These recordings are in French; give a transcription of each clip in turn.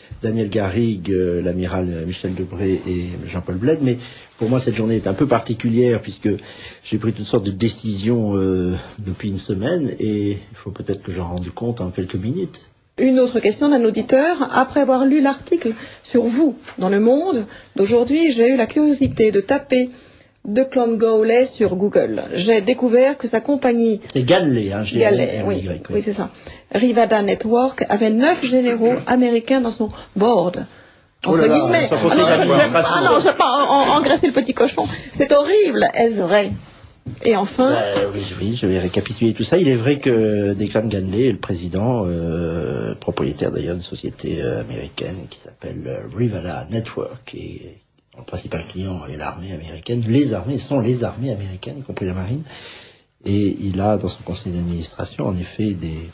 Daniel Garrigue, l'amiral Michel Debré et Jean-Paul Bled. Mais pour moi, cette journée est un peu particulière puisque j'ai pris toutes sortes de décisions depuis une semaine et il faut peut-être que j'en rende compte en quelques minutes. Une autre question d'un auditeur. Après avoir lu l'article sur vous dans Le Monde d'aujourd'hui, j'ai eu la curiosité de taper Declan Gowley sur Google. J'ai découvert que sa compagnie... C'est Ganley, hein, Ganley, oui, c'est ça. Rivada Network avait 9 généraux américains dans son board. Entre guillemets. Je ne vais pas engraisser le petit cochon. C'est horrible, est-ce vrai? Et enfin... Oui, je vais récapituler tout ça. Il est vrai que Declan Ganley est le président, propriétaire d'ailleurs d'une société américaine qui s'appelle Rivada Network et le principal client est l'armée américaine. Les armées sont les armées américaines, y compris la marine. Et il a dans son conseil d'administration, en effet, des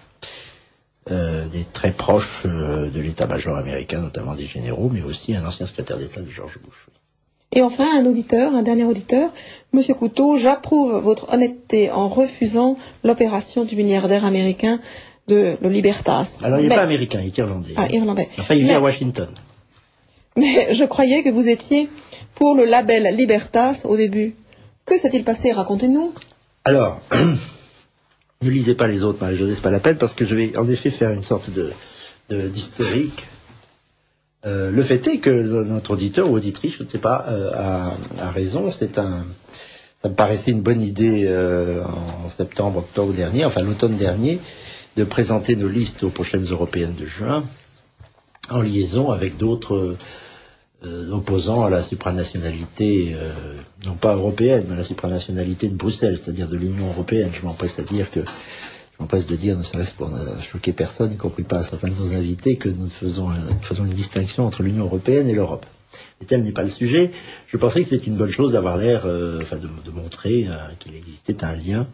très proches de l'état-major américain, notamment des généraux, mais aussi un ancien secrétaire d'État de George Bush. Et enfin, un dernier auditeur. Monsieur Couteau, j'approuve votre honnêteté en refusant l'opération du milliardaire américain de Libertas. Alors, il n'est pas américain, il est irlandais. Ah, irlandais. Enfin, il vit à Washington. Mais je croyais que vous étiez pour le label Libertas au début. Que s'est-il passé? Racontez-nous. Alors, ne lisez pas les autres, Marie-Josée, c'est pas la peine, parce que je vais en effet faire une sorte d'historique. Le fait est que notre auditeur ou auditrice, je ne sais pas, a raison. Ça me paraissait une bonne idée en septembre, octobre dernier, enfin l'automne dernier, de présenter nos listes aux prochaines européennes de juin, en liaison avec d'autres opposants à la supranationalité, non pas européenne, mais à la supranationalité de Bruxelles, c'est-à-dire de l'Union européenne. Je m'empresse de dire, ne serait-ce pour ne choquer personne, y compris pas certains de nos invités, que nous faisons une distinction entre l'Union européenne et l'Europe. Et tel n'est pas le sujet. Je pensais que c'était une bonne chose d'avoir l'air, de montrer qu'il existait un lien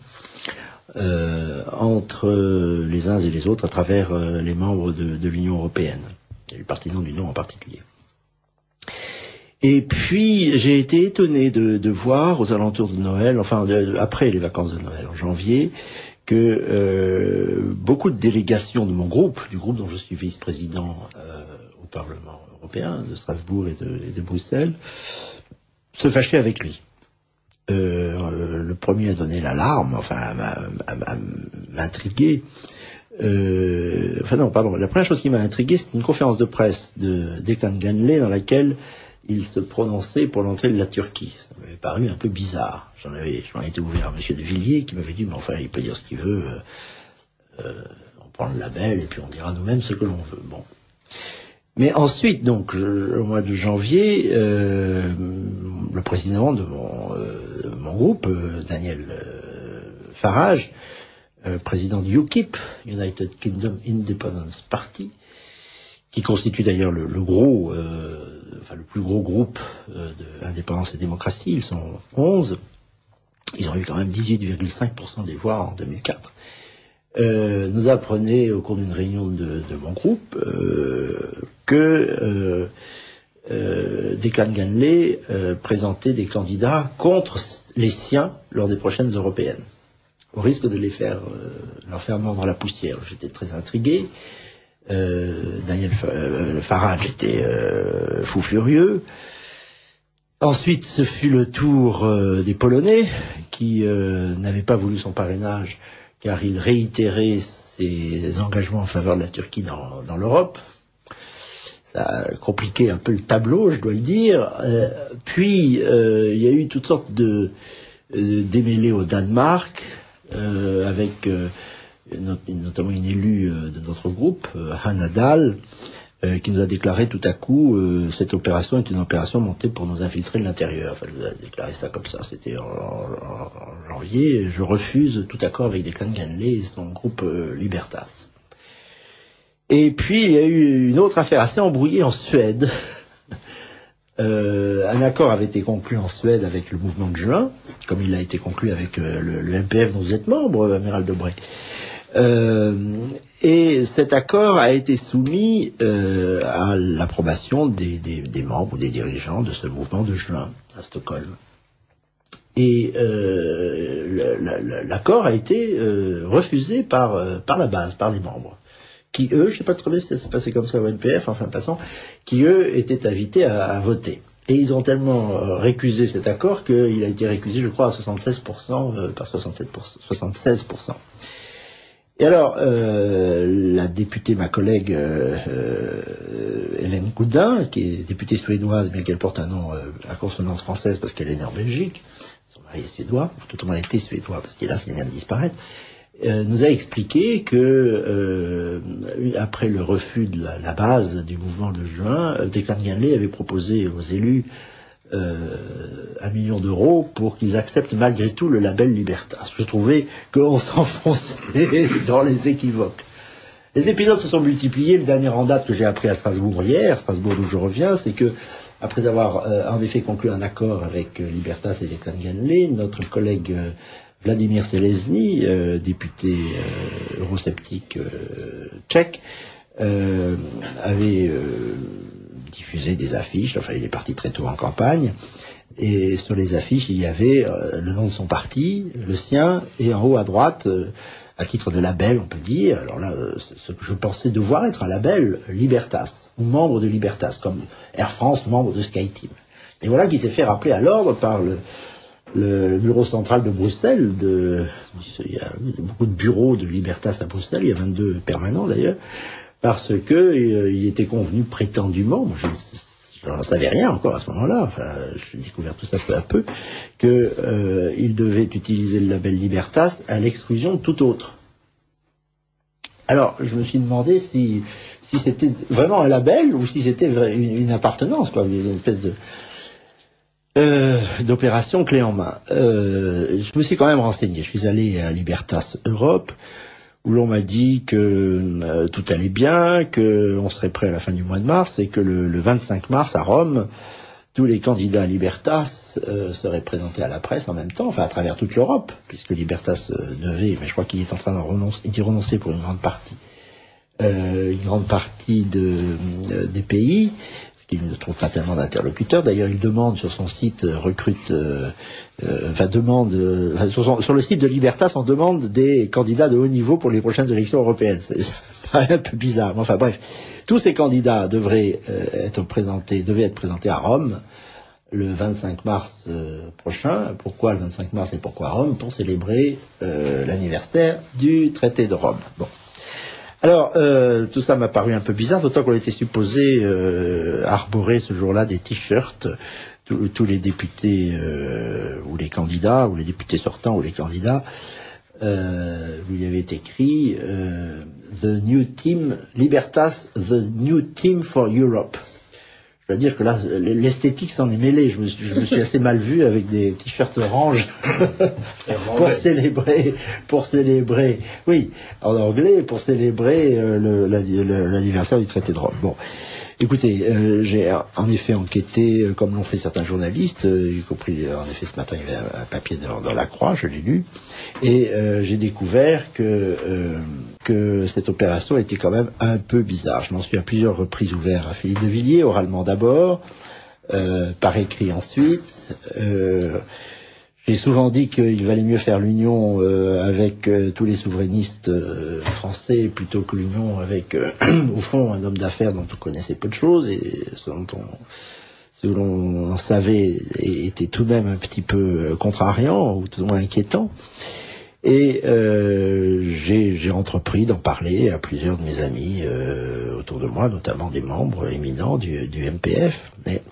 entre les uns et les autres à travers les membres de l'Union européenne, et les partisans de l'Union en particulier. Et puis, j'ai été étonné de voir aux alentours de Noël, après les vacances de Noël en janvier, que beaucoup de délégations de mon groupe, du groupe dont je suis vice-président au Parlement européen, de Strasbourg et de Bruxelles, se fâchaient avec lui. Le premier a donné l'alarme, à m'intriguer. La première chose qui m'a intrigué, c'est une conférence de presse de Declan Ganley dans laquelle il se prononçait pour l'entrée de la Turquie. Ça m'avait paru un peu bizarre. J'en étais ouvert à M. de Villiers qui m'avait dit, mais enfin, il peut dire ce qu'il veut, on prend le label et puis on dira nous-mêmes ce que l'on veut. Bon. Mais ensuite, donc, au mois de janvier, le président de mon groupe, Daniel Farage, président du UKIP, United Kingdom Independence Party, qui constitue d'ailleurs le plus gros groupe d'indépendance et démocratie. Ils sont 11. Ils ont eu quand même 18,5% des voix en 2004. Nous apprenait au cours d'une réunion de mon groupe que Declan Ganley présentait des candidats contre les siens lors des prochaines européennes, au risque de leur faire mordre la poussière. J'étais très intrigué. Daniel Farage était fou furieux. Ensuite, ce fut le tour des Polonais qui n'avaient pas voulu son parrainage car il réitérait ses engagements en faveur de la Turquie dans l'Europe. Ça a compliqué un peu le tableau, je dois le dire. Puis, il y a eu toutes sortes de démêlés au Danemark, avec notamment une élue de notre groupe, Hanna Dahl, qui nous a déclaré tout à coup cette opération est une opération montée pour nous infiltrer de l'intérieur. Enfin, elle nous a déclaré ça comme ça. C'était en janvier. Je refuse tout accord avec Declan Ganley et son groupe Libertas. Et puis il y a eu une autre affaire assez embrouillée en Suède. Un accord avait été conclu en Suède avec le mouvement de juin, comme il a été conclu avec le MPF dont vous êtes membre, amiral Debré. Et cet accord a été soumis à l'approbation des membres ou des dirigeants de ce mouvement de juin à Stockholm. Et l'accord a été refusé par la base, par les membres, qui eux, je sais pas très bien si ça s'est passé comme ça au NPF, enfin passant, qui eux étaient invités à voter. Et ils ont tellement récusé cet accord qu'il a été récusé, je crois, à 76%, par 76%. Et alors, la députée, ma collègue Hélène Goudin, qui est députée suédoise, bien qu'elle porte un nom à consonance française parce qu'elle est née en Belgique, son mari est suédois, tout au moins était suédois parce qu'hélas il vient de disparaître, nous a expliqué que après le refus de la base du mouvement de juin, Declan Ganley avait proposé aux élus 1 million d'euros pour qu'ils acceptent malgré tout le label Libertas. Je trouvais qu'on s'enfonçait dans les équivoques. Les épisodes se sont multipliés. Le dernier en date que j'ai appris à Strasbourg hier, Strasbourg d'où je reviens, c'est que après avoir en effet conclu un accord avec Libertas et Declan Ganley, notre collègue Vladimir Selezny, député eurosceptique tchèque, avait diffusé des affiches, enfin il est parti très tôt en campagne, et sur les affiches il y avait le nom de son parti, le sien, et en haut à droite, à titre de label on peut dire, alors là ce que je pensais devoir être un label Libertas, ou membre de Libertas, comme Air France, membre de SkyTeam. Et voilà qui s'est fait rappeler à l'ordre par le bureau central de Bruxelles, il y a beaucoup de bureaux de Libertas à Bruxelles, il y a 22 permanents d'ailleurs, parce que il était convenu prétendument, moi je n'en savais rien encore à ce moment-là, enfin j'ai découvert tout ça peu à peu, que il devait utiliser le label Libertas à l'exclusion de tout autre. Alors je me suis demandé si c'était vraiment un label ou si c'était une appartenance, quoi, une espèce d'opération clé en main. Je me suis quand même renseigné. Je suis allé à Libertas Europe, où l'on m'a dit que tout allait bien, qu'on serait prêt à la fin du mois de mars, et que le 25 mars à Rome, tous les candidats à Libertas seraient présentés à la presse en même temps, enfin à travers toute l'Europe, puisque Libertas devait, mais je crois qu'il est en train d'y renoncer pour une grande partie des pays, ce qui ne trouve pas tellement d'interlocuteurs. D'ailleurs, il demande sur son site sur le site de Libertas, on demande des candidats de haut niveau pour les prochaines élections européennes. C'est un peu bizarre. Enfin bref, tous ces candidats devaient être présentés à Rome le 25 mars prochain. Pourquoi le 25 mars et pourquoi Rome? Pour célébrer l'anniversaire du traité de Rome. Bon. Alors, tout ça m'a paru un peu bizarre, d'autant qu'on était supposé arborer ce jour-là des t-shirts, tous les députés ou les candidats, ou les députés sortants ou les candidats, où il y avait écrit The New Team, Libertas, The New Team for Europe. Je dois dire que là, l'esthétique s'en est mêlée. Je me suis assez mal vu avec des t-shirts orange pour célébrer, oui, en anglais, pour célébrer l'anniversaire du traité de Rome. Bon. Écoutez, j'ai en effet enquêté, comme l'ont fait certains journalistes, y compris, en effet, ce matin, il y avait un papier dans la Croix, je l'ai lu, et j'ai découvert que cette opération était quand même un peu bizarre. Je m'en suis à plusieurs reprises ouvert à Philippe de Villiers, oralement d'abord, par écrit ensuite. J'ai souvent dit qu'il valait mieux faire l'union avec tous les souverainistes français plutôt que l'union avec, au fond, un homme d'affaires dont on connaissait peu de choses et ce l'on savait était tout de même un petit peu contrariant ou tout au moins inquiétant. Et j'ai entrepris d'en parler à plusieurs de mes amis autour de moi, notamment des membres éminents du MPF. Mais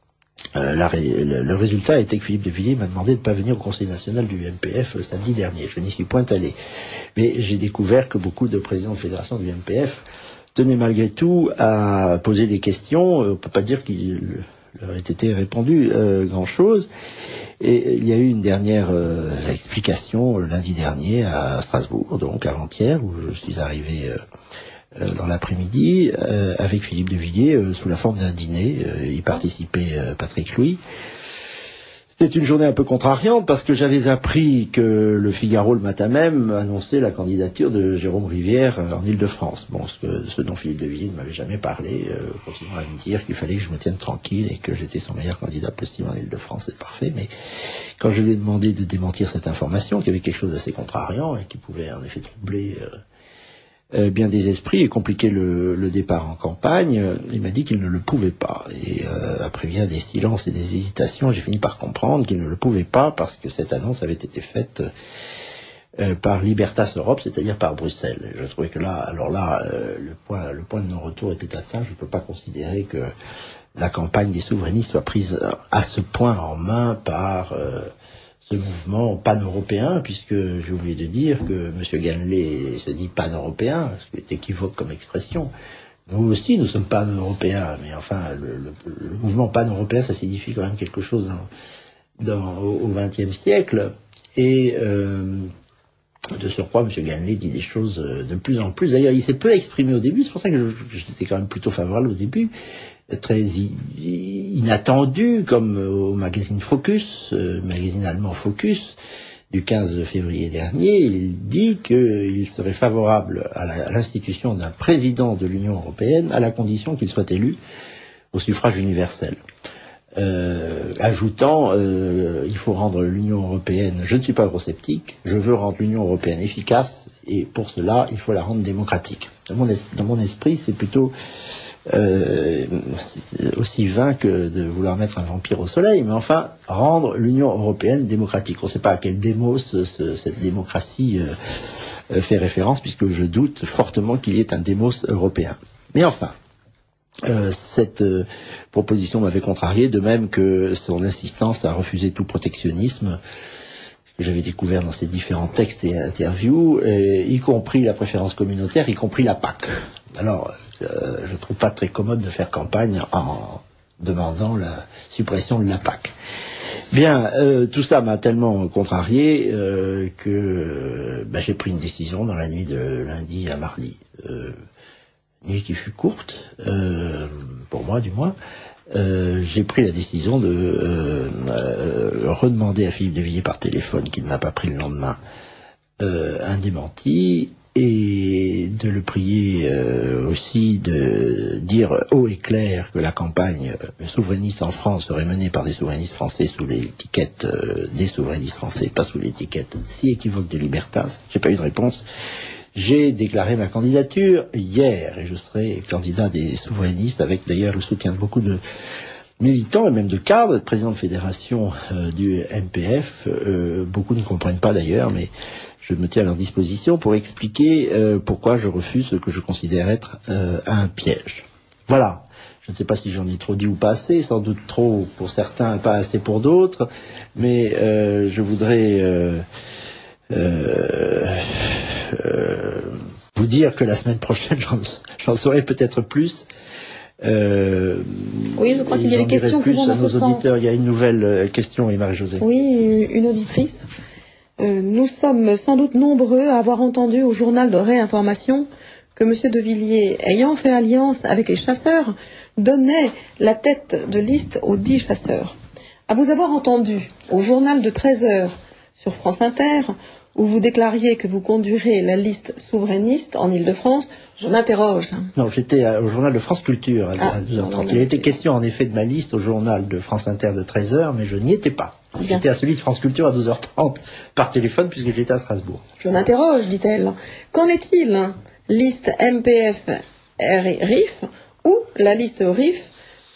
le résultat a été que Philippe de Villiers m'a demandé de ne pas venir au Conseil national du MPF samedi dernier. Je n'y suis point allé. Mais j'ai découvert que beaucoup de présidents de fédération du MPF tenaient malgré tout à poser des questions. On ne peut pas dire qu'il leur ait été répondu grand-chose. Et il y a eu une dernière explication lundi dernier à Strasbourg, donc avant-hier, où je suis arrivé dans l'après-midi avec Philippe de Villiers sous la forme d'un dîner. Y participait Patrick Louis. C'était une journée un peu contrariante parce que j'avais appris que le Figaro le matin même annonçait la candidature de Jérôme Rivière en Île-de-France. Bon, ce dont Philippe de Villiers ne m'avait jamais parlé, continuant à me dire qu'il fallait que je me tienne tranquille et que j'étais son meilleur candidat possible en Île-de-France, c'est parfait. Mais quand je lui ai demandé de démentir cette information, qu'il y avait quelque chose d'assez contrariant et qui pouvait en effet troubler bien des esprits et compliquer le départ en campagne, il m'a dit qu'il ne le pouvait pas. Et après bien des silences et des hésitations, j'ai fini par comprendre qu'il ne le pouvait pas parce que cette annonce avait été faite par Libertas Europe, c'est-à-dire par Bruxelles. Je trouvais que là, le point de non-retour était atteint. Je ne peux pas considérer que la campagne des souverainistes soit prise à ce point en main par ce mouvement pan-européen, puisque j'ai oublié de dire que M. Ganley se dit pan-européen, ce qui est équivoque comme expression. Nous aussi, nous sommes pan-européens, mais enfin, le mouvement pan-européen, ça signifie quand même quelque chose au XXe siècle. Et de surcroît, M. Ganley dit des choses de plus en plus. D'ailleurs, il s'est peu exprimé au début, c'est pour ça que j'étais quand même plutôt favorable au début, très inattendu, comme au magazine Focus, magazine allemand Focus, du 15 février dernier. Il dit qu'il serait favorable à l'institution d'un président de l'Union européenne à la condition qu'il soit élu au suffrage universel. Ajoutant, il faut rendre l'Union européenne, je ne suis pas eurosceptique, je veux rendre l'Union européenne efficace, et pour cela, il faut la rendre démocratique. Dans mon esprit, c'est plutôt aussi vain que de vouloir mettre un vampire au soleil, mais enfin, rendre l'Union européenne démocratique. On ne sait pas à quel démos cette démocratie fait référence, puisque je doute fortement qu'il y ait un démos européen. Mais enfin, cette proposition m'avait contrarié, de même que son insistance à refuser tout protectionnisme que j'avais découvert dans ses différents textes et interviews, y compris la préférence communautaire, y compris la PAC. Alors, je ne trouve pas très commode de faire campagne en demandant la suppression de la PAC. Bien, tout ça m'a tellement contrarié que j'ai pris une décision dans la nuit de lundi à mardi. Nuit qui fut courte, pour moi du moins. J'ai pris la décision de redemander à Philippe de Villiers par téléphone, qui ne m'a pas pris le lendemain, un démenti, et de le prier aussi de dire haut et clair que la campagne souverainiste en France serait menée par des souverainistes français sous l'étiquette des souverainistes français, pas sous l'étiquette si équivoque de Libertas. J'ai pas eu de réponse. J'ai déclaré ma candidature hier et je serai candidat des souverainistes, avec d'ailleurs le soutien de beaucoup de militants et même de cadres, de présidents de fédération du MPF. Beaucoup ne comprennent pas d'ailleurs, mais je me tiens à leur disposition pour expliquer pourquoi je refuse ce que je considère être un piège. Voilà. Je ne sais pas si j'en ai trop dit ou pas assez, sans doute trop pour certains, pas assez pour d'autres, mais je voudrais vous dire que la semaine prochaine, j'en saurai peut-être plus. Oui, je crois qu'il y a des questions qui vont dans ce sens. Il y a une nouvelle question, et Marie-Josée. Oui, une auditrice. Nous sommes sans doute nombreux à avoir entendu au journal de Réinformation que M. de Villiers, ayant fait alliance avec les chasseurs, donnait la tête de liste aux 10 chasseurs. À vous avoir entendu au journal de 13h sur France Inter, où vous déclariez que vous conduirez la liste souverainiste en Île-de-France, je m'interroge. Non, j'étais au journal de France Culture à 12h30. Il était question en effet de ma liste au journal de France Inter de 13h, mais je n'y étais pas. Bien. J'étais à celui de France Culture à 12h30 par téléphone puisque j'étais à Strasbourg. Je m'interroge, dit-elle. Qu'en est-il? Liste MPF RIF ou la liste RIF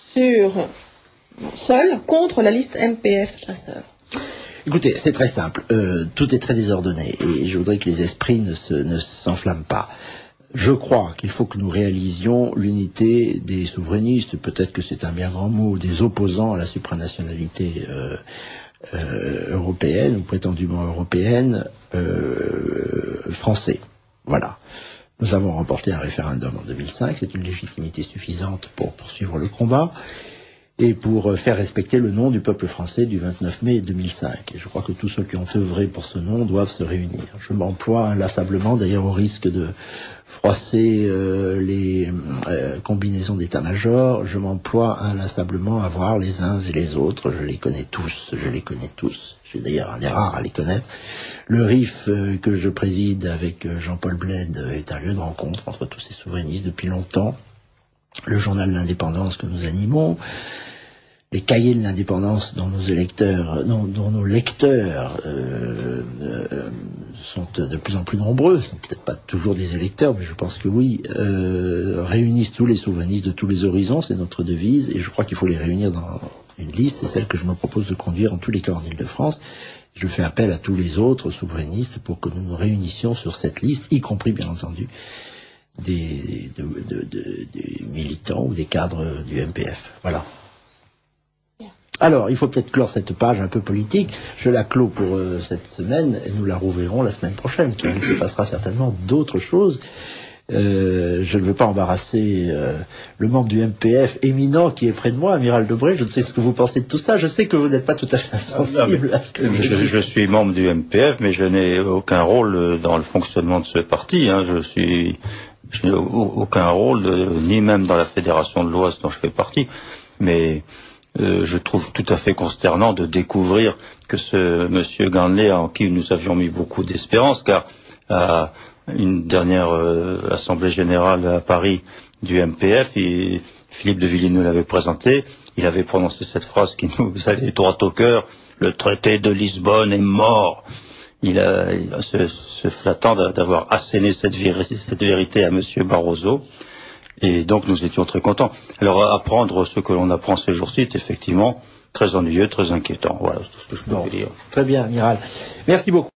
seule contre la liste MPF chasseurs? Écoutez, c'est très simple. Tout est très désordonné et je voudrais que les esprits ne s'enflamment pas. Je crois qu'il faut que nous réalisions l'unité des souverainistes, peut-être que c'est un bien grand mot, des opposants à la supranationalité européenne ou prétendument européenne français. Voilà. Nous avons remporté un référendum en 2005, c'est une légitimité suffisante pour poursuivre le combat et pour faire respecter le nom du peuple français du 29 mai 2005. Et je crois que tous ceux qui ont œuvré pour ce nom doivent se réunir. Je m'emploie inlassablement, d'ailleurs au risque de froisser les combinaisons d'état-major, je m'emploie inlassablement à voir les uns et les autres, je les connais tous. J'ai d'ailleurs un des rares à les connaître. Le RIF que je préside avec Jean-Paul Bled est un lieu de rencontre entre tous ces souverainistes depuis longtemps. Le journal de l'Indépendance que nous animons, les cahiers de l'indépendance dont nos lecteurs sont de plus en plus nombreux, ce sont peut-être pas toujours des électeurs, mais je pense que oui, réunissent tous les souverainistes de tous les horizons, c'est notre devise, et je crois qu'il faut les réunir dans une liste, c'est celle que je me propose de conduire en tous les cas en Île-de-France. Je fais appel à tous les autres souverainistes pour que nous nous réunissions sur cette liste, y compris bien entendu des militants ou des cadres du MPF. Voilà. Alors, il faut peut-être clore cette page un peu politique. Je la clôt pour cette semaine et nous la rouvrirons la semaine prochaine, car il se passera certainement d'autres choses. Je ne veux pas embarrasser le membre du MPF éminent qui est près de moi, Amiral Debré. Je ne sais ce que vous pensez de tout ça. Je sais que vous n'êtes pas tout à fait insensible à ce que je suis membre du MPF, mais je n'ai aucun rôle dans le fonctionnement de ce parti. Je n'ai aucun rôle, ni même dans la Fédération de l'Oise dont je fais partie. Mais je trouve tout à fait consternant de découvrir que ce monsieur Ganley, en qui nous avions mis beaucoup d'espérance, car à une dernière assemblée générale à Paris du MPF, Philippe de Villiers nous l'avait présenté, il avait prononcé cette phrase qui nous allait droit au cœur: le traité de Lisbonne est mort. Il se flattant d'avoir asséné cette vérité à monsieur Barroso. Et donc nous étions très contents. Alors apprendre ce que l'on apprend ces jours-ci est effectivement très ennuyeux, très inquiétant. Voilà, c'est tout ce que je peux vous dire. Très bien, Amiral. Merci beaucoup.